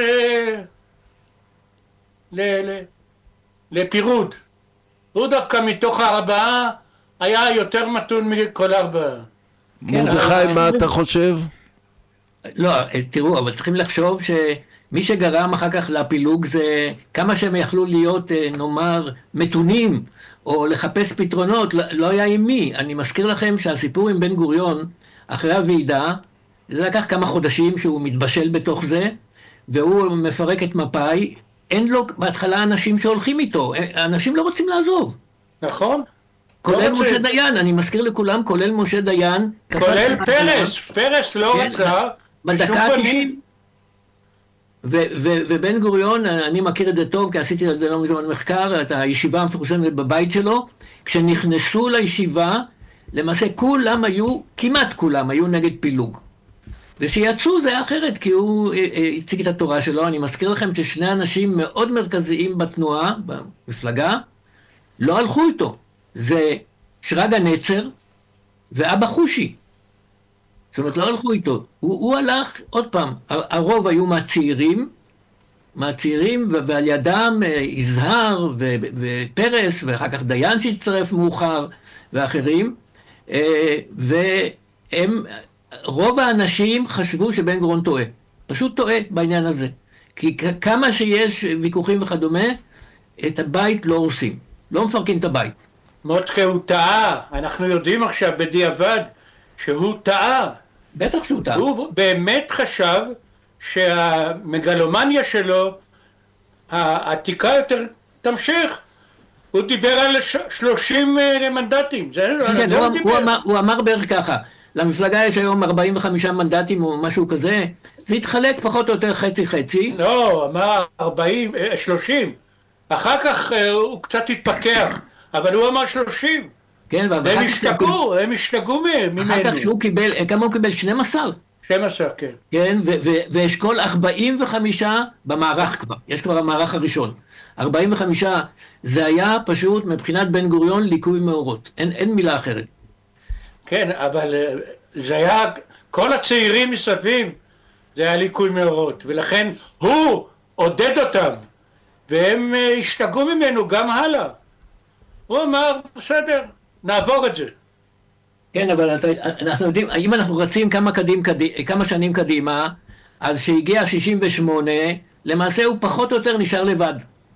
לפירוד. הוא דווקא מתוך 4 היה יותר מתון מכל 4. מרדכי, מה אתה חושב? לא, תראו, אבל צריכים לחשוב שמי שגרם אחר כך לפילוג זה כמה שהם יכלו להיות, נאמר, מתונים, או לחפש פתרונות, לא היה עם מי. אני מזכיר לכם שהסיפור עם בן גוריון, אחרי הוועידה, זה לקח כמה חודשים שהוא מתבשל בתוך זה, והוא מפרק את מפא"י, אין לו בהתחלה אנשים שהולכים איתו, אנשים לא רוצים לעזוב. נכון. כולל משה דיין, אני מזכיר לכולם, כולל משה דיין. כולל פרס לא רצה, בדקה ה-90. ובן גוריון, אני מכיר את זה טוב, כי עשיתי על זה לא מזמן מחקר, את הישיבה המפורסמת בבית שלו, כשנכנסו לישיבה, למעשה כולם היו, כמעט כולם היו נגד פילוג. ושיצאו זה היה אחרת, כי הוא הציג את התורה שלו. אני מזכיר לכם ששני אנשים מאוד מרכזיים בתנועה, במפלגה, לא הלכו איתו. זה שרגא נצר ואבא חושי. זאת אומרת, לא הלכו איתו. הוא הלך, עוד פעם, הרוב היו מהצעירים, ועל ידם יזהר ופרס, ואחר כך דיין שהצטרף מאוחר, ואחרים, והם, רוב האנשים חשבו שבן גוריון טועה. פשוט טועה בעניין הזה. כי כמה שיש ויכוחים וכדומה, את הבית לא עושים. לא מפרקים את הבית. מותקה הוא טעה. אנחנו יודעים עכשיו בדיעבד שהוא טעה. בטח שהוא טעה. הוא באמת חשב שהמגלומניה שלו, העתיקה יותר, תמשיך. הוא דיבר על 30 מנדטים. הוא אמר בערך ככה. למפלגה יש היום 45 מנדטים או משהו כזה. זה התחלק פחות או יותר חצי-חצי. לא, אמר 30. אחר כך הוא קצת התפכח, אבל הוא אמר 30. כן, הם השתגעו ממנו. אחר כך שהוא קיבל, כמה הוא קיבל? 12? 12, כן. כן, ואשכול 45 במערך כבר. יש כבר המערך הראשון. 45, זה היה פשוט מבחינת בן גוריון ליקוי מאורות. אין מילה אחרת. כן, אבל זה היה, כל הצעירים מסביב, זה היה ליקוי מאורות, ולכן הוא עודד אותם, והם השתגעו ממנו גם הלאה. הוא אמר, בסדר, נעבור את זה. כן, אבל אנחנו יודעים, אם אנחנו רצים כמה שנים קדימה, אז שהגיע 68, למעשה הוא פחות או יותר נשאר לבד.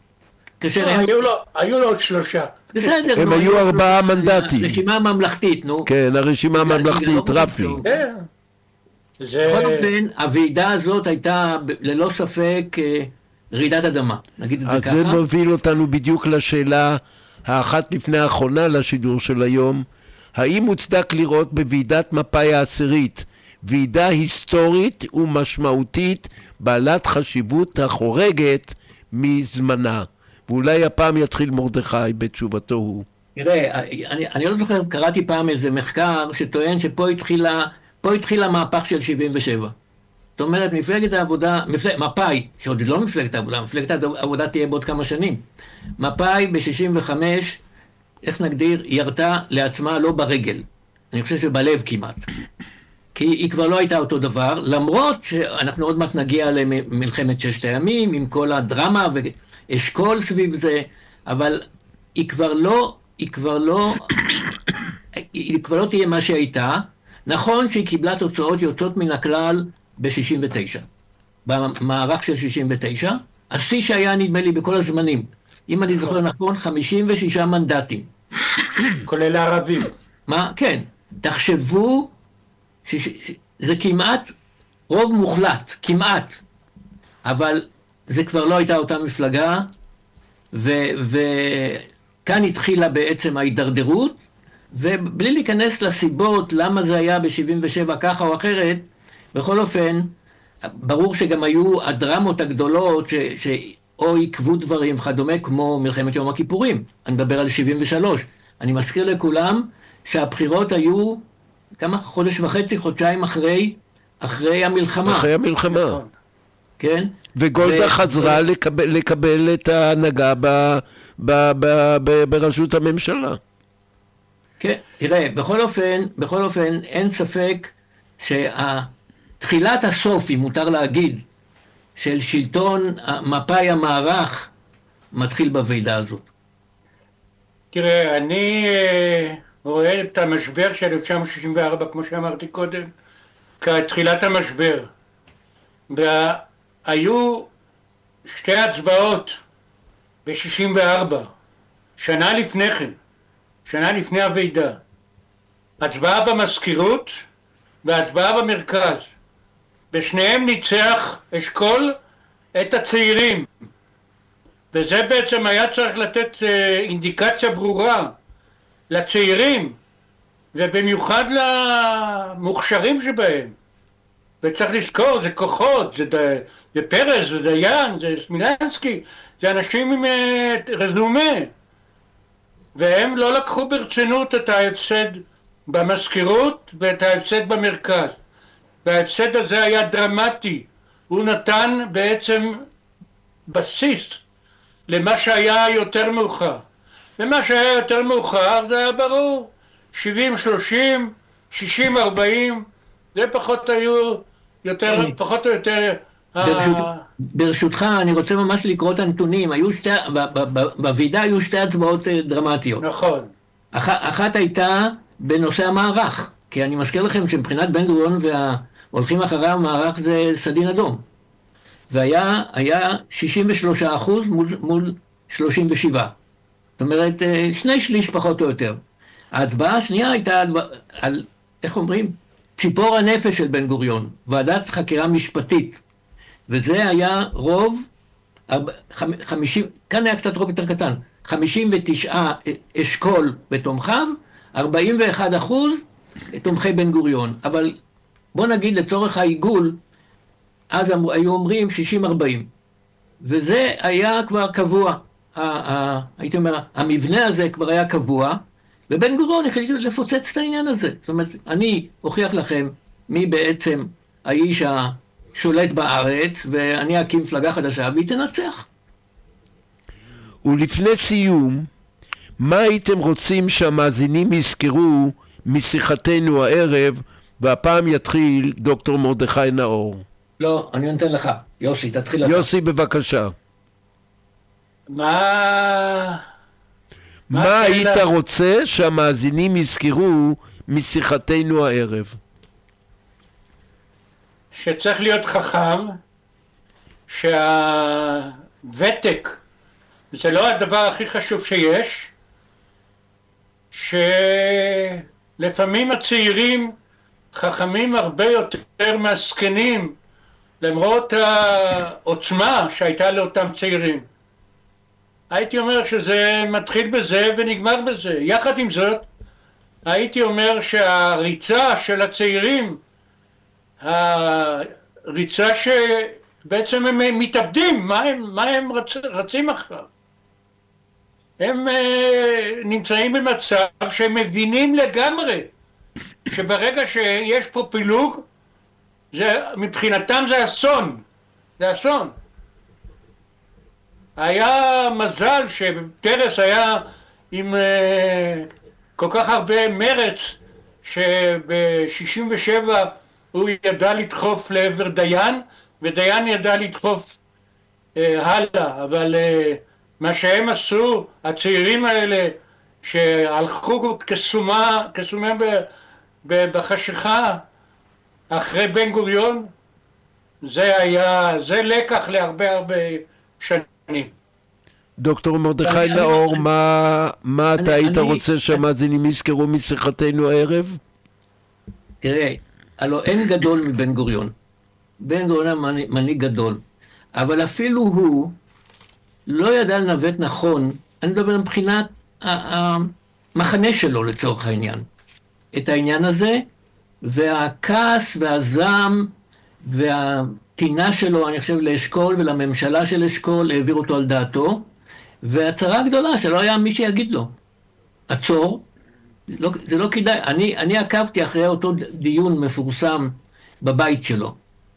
היו לו עוד 3. בסדר, הם היו 4 מנדטים. רשימה ממלכתית, נו. כן, הרשימה הממלכתית, רפי. בכל אופן, הוועידה הזאת הייתה ללא ספק רעידת אדמה, נגיד את זה ככה. אז זה מוביל אותנו בדיוק לשאלה האחת לפני האחרונה לשידור של היום. האם מוצדק לראות בוועידת מפא"י העשירית ועידה היסטורית ומשמעותית בעלת חשיבות החורגת מזמנה? ואולי הפעם יתחיל מרדכי בתשובתו הוא. תראה, אני לא זוכר, קראתי פעם איזה מחקר שטוען שפה התחיל המהפך של 77. זאת אומרת, מפלגת העבודה, מפא"י, שעוד לא מפלגת העבודה, מפלגת העבודה תהיה בעוד כמה שנים. מפא"י ב-65, איך נגדיר, ירתה לעצמה לא ברגל. אני חושב שבלב כמעט. כי היא כבר לא הייתה אותו דבר, למרות שאנחנו עוד מעט נגיע למלחמת ששת הימים, עם כל הדרמה ואשכול סביב זה, אבל היא כבר לא תהיה מה שהייתה. נכון שהיא קיבלה תוצאות יוצאות מן הכלל ב-69, במערך של 69, השיא שהיה נדמה לי בכל הזמנים, אם אני זוכר נכון, 56 מנדטים. כולל הערבים. מה? כן. תחשבו זה כמעט רוב מוחלט, כמעט, אבל זה כבר לא הייתה אותה מפלגה, וכאן התחילה בעצם ההידרדרות, ובלי להיכנס לסיבות למה זה היה ב-77 ככה או אחרת, בכל אופן, ברור שגם היו הדרמות הגדולות או עיכבו דברים וכדומה, כמו מלחמת יום הכיפורים. אני מדבר על 73. אני מזכיר לכולם שהבחירות היו כמה חודש וחצי, חודשיים אחרי המלחמה. אחרי המלחמה. כן? וגולדה חזרה לקבל את ההנהגה בראשות הממשלה. כן, תראה, בכל אופן, אין ספק תחילת הסוף, אם מותר להגיד, של שלטון מפא"י המערך, מתחיל בוועידה הזאת. תראה, אני רואה את המשבר של 1964, כמו שאמרתי קודם, כתחילת המשבר. והיו שתי הצבעות ב-64, שנה לפני כן, שנה לפני הוועידה. הצבעה במזכירות והצבעה במרכז. בשניהם ניצח אשכול את הצעירים. וזה בעצם היה צריך לתת אינדיקציה ברורה לצעירים, ובמיוחד למוכשרים שבהם. וצריך לזכור, זה כוחות, זה פרס, זה דיין, זה סמילנסקי, זה אנשים עם רזומה. והם לא לקחו ברצינות את ההפסד במזכירות ואת ההפסד במרכז. וההפסד הזה היה דרמטי. הוא נתן בעצם בסיס למה שהיה יותר מאוחר. ומה שהיה יותר מאוחר זה היה ברור. 70-30, 60-40, זה פחות היו יותר, פחות או יותר... ברשותך, אני רוצה ממש לקרוא את הנתונים. בוועידה היו שתי הצבעות דרמטיות. נכון. אחת הייתה בנושא המערך, כי אני מזכיר לכם שמבחינת בן גוריון וההולכים אחרי המערך זה סדין אדום. והיה 63% מול 37. זאת אומרת, 2/3 פחות או יותר. ההצבעה השנייה הייתה על, איך אומרים? ציפור הנפש של בן גוריון, ועדת חקירה משפטית. וזה היה רוב, 50, כאן היה קצת רוב יותר קטן, 59 אשכול בתומכיו, 41% תומכי בן גוריון. אבל בוא נגיד לצורך העיגול, אז היו אומרים 60-40. וזה היה כבר קבוע. הייתי אומר, המבנה הזה כבר היה קבוע, ובן גוריון החליט לפוצץ את העניין הזה. זאת אומרת, אני אוכיח לכם מי בעצם האיש השולט בארץ, ואני אקים מפלגה חדשה והיא תנצח. ולפני סיום, מה הייתם רוצים שהמאזינים יזכרו משיחתנו הערב, והפעם יתחיל דוקטור מרדכי נאור? לא, אני נותן לך. יוסי, תתחיל לך. יוסי, בבקשה. מה היית רוצה שהמאזינים יזכרו משיחתנו הערב? שצריך להיות חכם, שהוותק זה לא הדבר הכי חשוב שיש, שלפעמים הצעירים חכמים הרבה יותר מהזקנים, למרות העוצמה שהייתה לאותם צעירים. הייתי אומר שזה מתחיל בזה ונגמר בזה. יחד עם זאת, הייתי אומר שהריצה של הצעירים, הריצה שבעצם הם מתאבדים, מה הם רצים אחריו? הם נמצאים במצב שהם מבינים לגמרי שברגע שיש פה פילוג, מבחינתם זה אסון. זה אסון. היה מזל שפרס היה עם כל כך הרבה מרץ, שב-67 הוא ידע לדחוף לעבר דיין, ודיין ידע לדחוף הלאה, אבל מה שהם עשו, הצעירים האלה, שהלכו כסומה בחשיכה אחרי בן גוריון, זה לקח להרבה שנים. דוקטור מרדכי נאור, מה אתה היית רוצה שהמאזינים יזכרו משיחתנו הערב? תראה, הלוא אין גדול מבן גוריון. בן גוריון מנהיג גדול, אבל אפילו הוא לא ידע לנווט נכון, אני מדבר מבחינת המחנה שלו לצורך העניין. את העניין הזה, והכעס והזעם והטינה שלו, אני חושב, לאשכול ולממשלה של אשכול, העביר אותו על דעתו, והצרה הגדולה שלא היה מי שיגיד לו, עצור, זה לא כדאי. אני עקבתי אחרי אותו דיון מפורסם בבית שלו,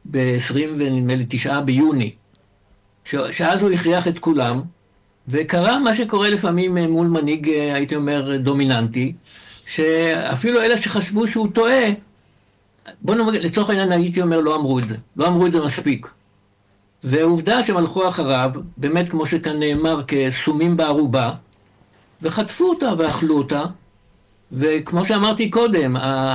ב-29 ביוני, שאז הוא הכריח את כולם, וקרה מה שקורה לפעמים מול מנהיג, הייתי אומר, דומיננטי, שאפילו אלה שחשבו שהוא טועה, בוא נאמר, לצורך העניין הייתי אומר, לא אמרו את זה מספיק. ועובדה שהם הלכו אחריו, באמת כמו שכאן נאמר, כסומים בערובה, וחטפו אותה ואכלו אותה, וכמו שאמרתי קודם,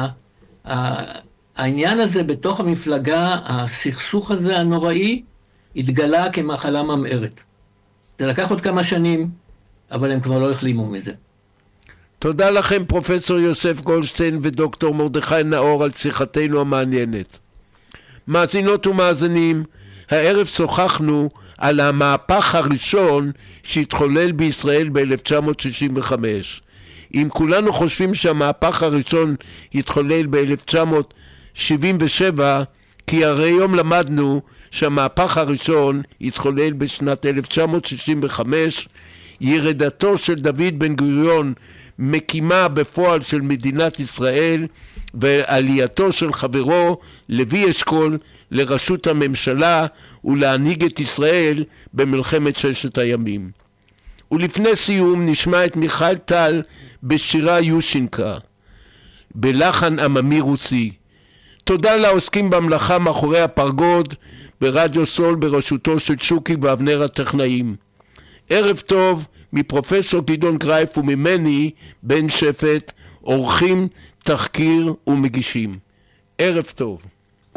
העניין הזה בתוך המפלגה, הסכסוך הזה הנוראי, התגלה כמחלה ממארת. זה לקח עוד כמה שנים, אבל הם כבר לא החלימו מזה. תודה לכם פרופסור יוסף גולדשטיין ודוקטור מרדכי נאור על שיחתנו המעניינת. מאזינות ומאזינים, הערב שוחחנו על המהפך הראשון שהתחולל בישראל ב-1965. אם כולנו חושבים שהמהפך הראשון התחולל ב-1977, כי הרי היום למדנו שהמהפך הראשון התחולל בשנת 1965, ירידתו של דוד בן גוריון מקימה בפועל של מדינת ישראל, ועלייתו של חברו לוי אשכול לראשות הממשלה ולהנהיג את ישראל במלחמת ששת הימים. ולפני סיום נשמע את מיכל טל בשירה יושינקה, בלחן עממי רוסי. תודה לעוסקים במלאכה מאחורי הפרגוד ברדיו סול בראשותו של שוקי ואבנר הטכנאים. ערב טוב מפרופסור גדעון גרייף וממני בן שפט, עורכים, תחקיר ומגישים. ערב טוב.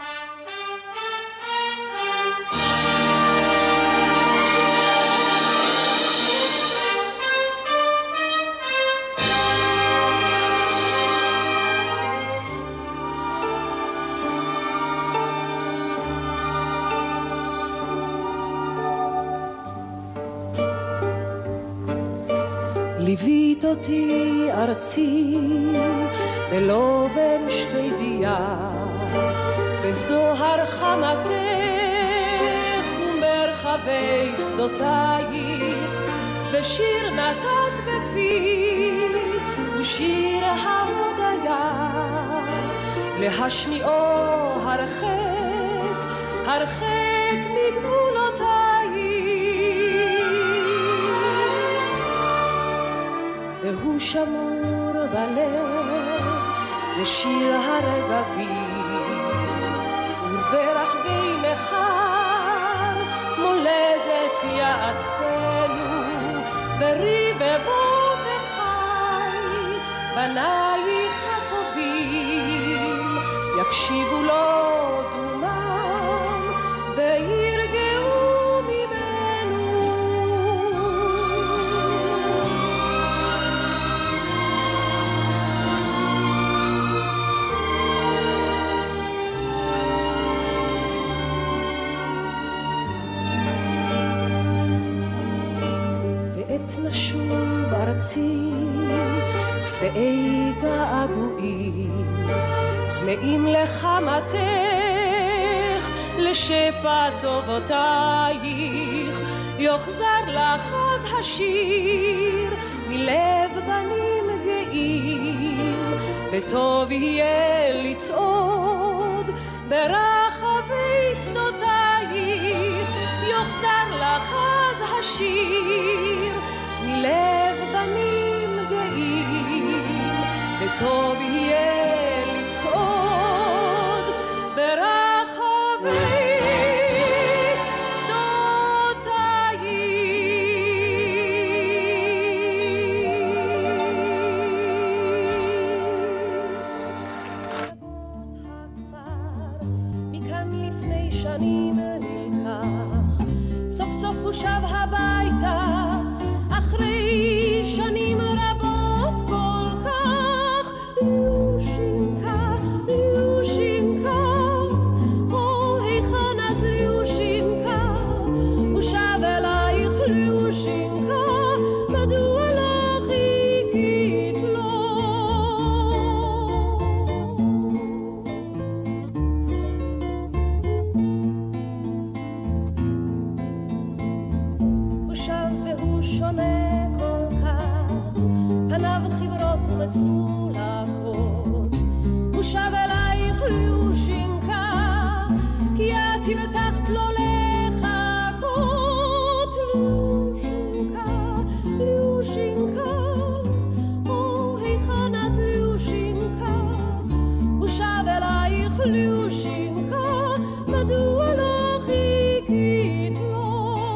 ליווית אותי ארצי בלובן שקדיה, בזוהר חמתך ומרחבי שדותייך, ושיר נתת בפי ושיר ההודיה, להשמיעו הרחק הרחק מגבולותייך. והוא שמור בלב, זה שיר הרגבים, וברחבי נכר, מולדת יעטפנו, ברבבות החי, בנייך הטובים, יקשיבו לו דומם, וירגעו ממנו. נשוב ארצי צבעי געגועים, צמאים לחמתך, לשפע טובותייך, יוחזר לך אז השיר מלב בנים גאים, וטוב יהיה לצעוד ברחבי שדותייך, יוחזר לך אז השיר מלב בנים גאים, וטוב יהיה לצעוד שב הביתה אחרי שנים רבות כל כך. ליושינקה, ליושינקה, או היכן את ליושינקה? הוא שב אלייך ליושינקה, מדוע לא חיכית לו? הוא שב והוא שונה כל כך, פניו חברות ומצולקות. הוא שב אלייך ליושינקה, כי את הבטחת לו לחכות. ליושינקה, ליושינקה, או היכן את ליושינקה? הוא שב אלייך ליושינקה, מדוע לא חיכית לו?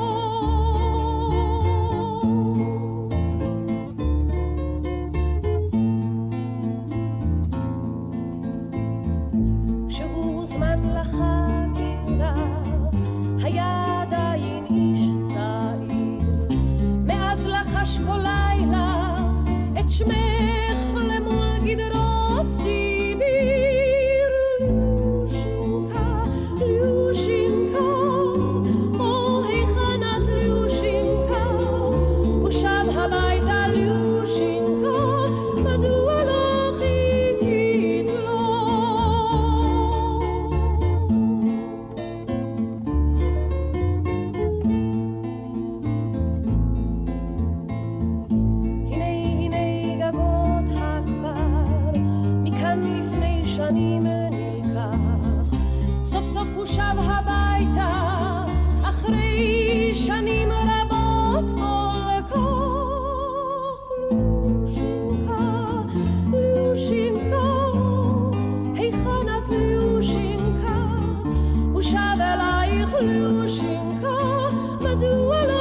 כשהוא הוזמן לחקירה היה עדיין איש צעיר. מאז לחש כל לילה את שמך למול גדרות סיביר. ליושינקה, ליושינקה, או היכן את ליושינקה? הוא שב הביתה ליושינקה, מדוע לא חיכית לו? הנה גגות הכפר, מכאן לפני שנים נלקח. סוף סוף הוא שב הביתה אחרי שנים רבות כל כך. ליושינקה, ליושינקה, היכן את ליושינקה? הוא שב אלייך ליושינקה, מדוע לא